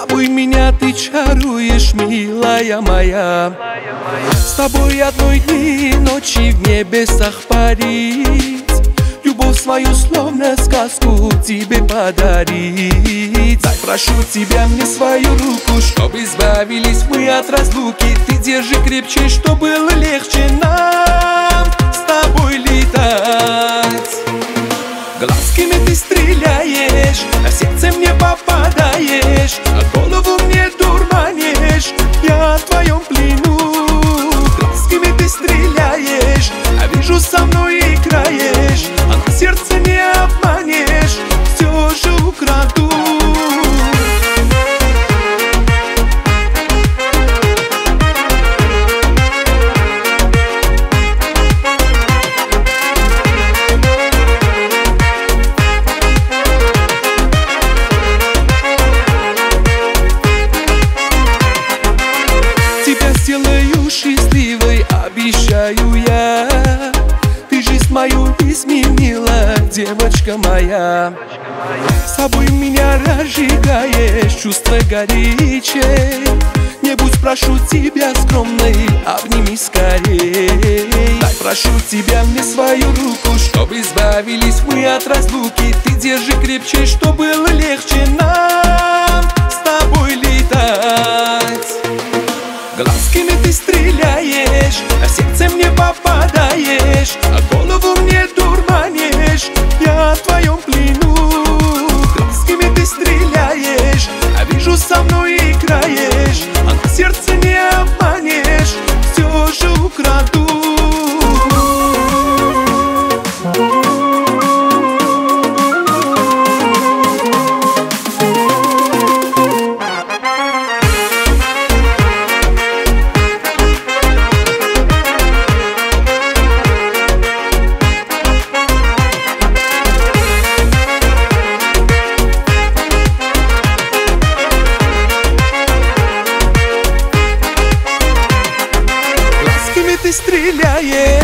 тобой меня ты чаруешь, милая моя. С тобой одной дни и ночи в небесах парить, любовь свою словно сказку тебе подарить. Дай, прошу тебя мне свою руку, чтобы избавились мы от разлуки. Ты держи крепче, что было легче нам с тобой летать. Глазками ты стреляешь, а сердце мне попадаешь, а голову мне дурманишь, я в твоем плену. Глазками ты стреляешь, а вижу, со мной играешь, а на сердце не обманешь, все же украду. Сделаю счастливой, обещаю я. Ты жизнь мою изменила, девочка моя. С тобой меня разжигаешь, чувство горячее. Не будь, прошу тебя, скромной, обними скорей. Дай, прошу тебя мне свою руку, чтобы избавились мы от разлуки. Ты держи крепче, что было легче нам с тобой летать. Глазками ты стреляешь, а сердце мне попадаешь, а голову мне дурманишь, я в твоем плену. Глазками ты стреляешь, а вижу, со мной играешь, а на сердце не обманешь, все же украду. Ты стреляешь.